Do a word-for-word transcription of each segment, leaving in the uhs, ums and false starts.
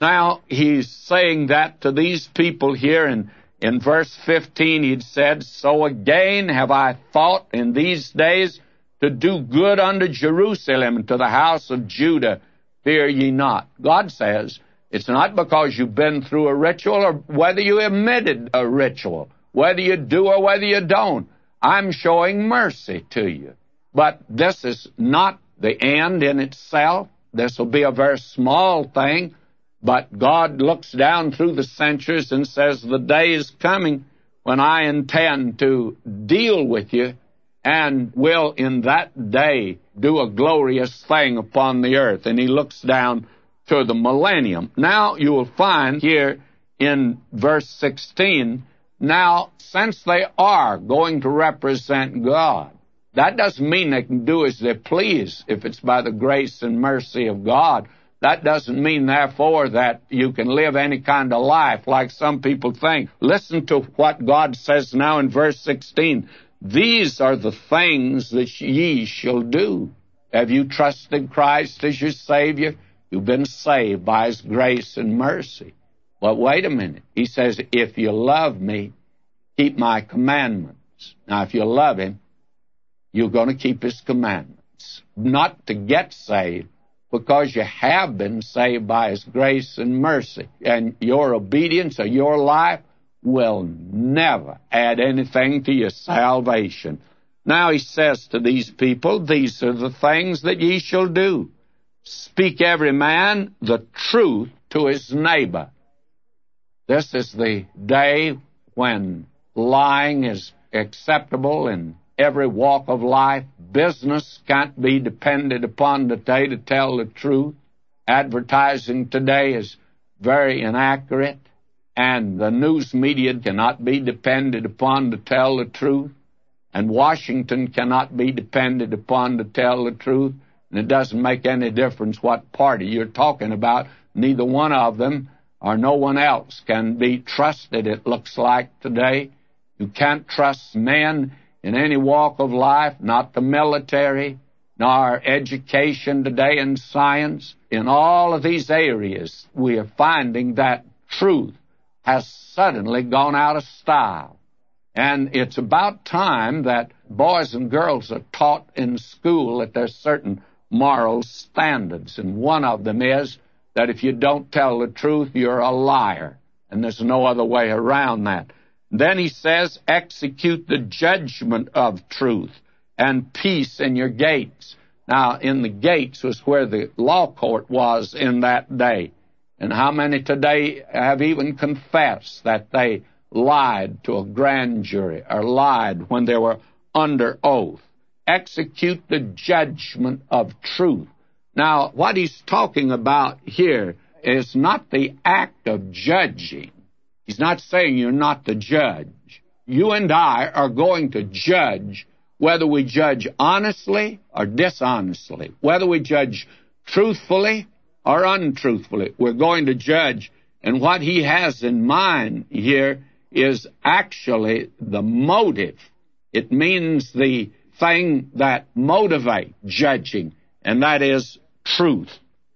Now, he's saying that to these people here in, in verse fifteen. He'd said, "So again have I thought in these days to do good unto Jerusalem and to the house of Judah. Fear ye not." God says, it's not because you've been through a ritual or whether you omitted a ritual, whether you do or whether you don't. I'm showing mercy to you. But this is not the end in itself. This will be a very small thing. But God looks down through the centuries and says, the day is coming when I intend to deal with you and will in that day do a glorious thing upon the earth. And he looks down to the millennium. Now you will find here in verse sixteen, now since they are going to represent God, that doesn't mean they can do as they please if it's by the grace and mercy of God. That doesn't mean, therefore, that you can live any kind of life like some people think. Listen to what God says now in verse sixteen. These are the things that ye shall do. Have you trusted Christ as your Savior? You've been saved by His grace and mercy. But wait a minute. He says, if you love me, keep my commandments. Now, if you love Him, you're going to keep His commandments. Not to get saved, because you have been saved by His grace and mercy. And your obedience or your life will never add anything to your salvation. Now he says to these people, these are the things that ye shall do. Speak every man the truth to his neighbor. This is the day when lying is acceptable in every walk of life. Business can't be depended upon today to tell the truth. Advertising today is very inaccurate, and the news media cannot be depended upon to tell the truth, and Washington cannot be depended upon to tell the truth, and it doesn't make any difference what party you're talking about. Neither one of them or no one else can be trusted, it looks like today. You can't trust men in any walk of life, not the military, nor education today and science. In all of these areas, we are finding that truth has suddenly gone out of style. And it's about time that boys and girls are taught in school that there's certain moral standards. And one of them is that if you don't tell the truth, you're a liar. And there's no other way around that. Then he says, execute the judgment of truth and peace in your gates. Now, in the gates was where the law court was in that day. And how many today have even confessed that they lied to a grand jury or lied when they were under oath? Execute the judgment of truth. Now, what he's talking about here is not the act of judging. He's not saying you're not the judge. You and I are going to judge whether we judge honestly or dishonestly, whether we judge truthfully or untruthfully. We're going to judge, and what he has in mind here is actually the motive. It means the thing that motivates judging, and that is truth.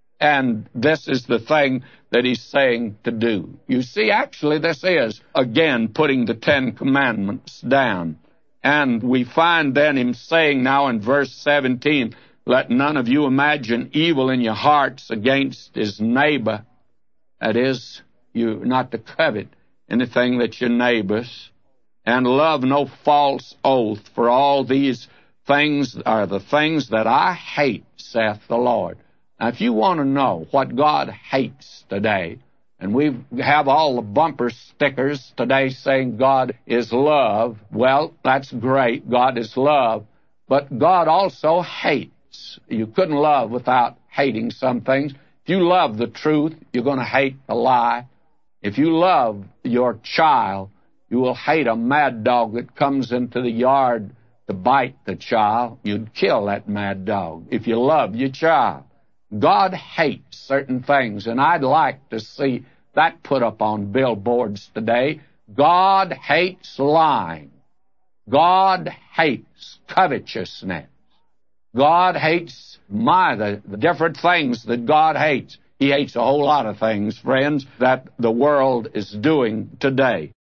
And this is the thing that he's saying to do. You see, actually, this is, again, putting the Ten Commandments down. And we find then him saying now in verse seventeen, let none of you imagine evil in your hearts against his neighbor. That is, you not to covet anything that's your neighbor's. And love no false oath, for all these things are the things that I hate, saith the Lord. Now, if you want to know what God hates today, and we have all the bumper stickers today saying God is love, well, that's great. God is love. But God also hates. You couldn't love without hating some things. If you love the truth, you're going to hate the lie. If you love your child, you will hate a mad dog that comes into the yard to bite the child. You'd kill that mad dog if you love your child. God hates certain things, and I'd like to see that put up on billboards today. God hates lying. God hates covetousness. God hates my, the, the different things that God hates. He hates a whole lot of things, friends, that the world is doing today.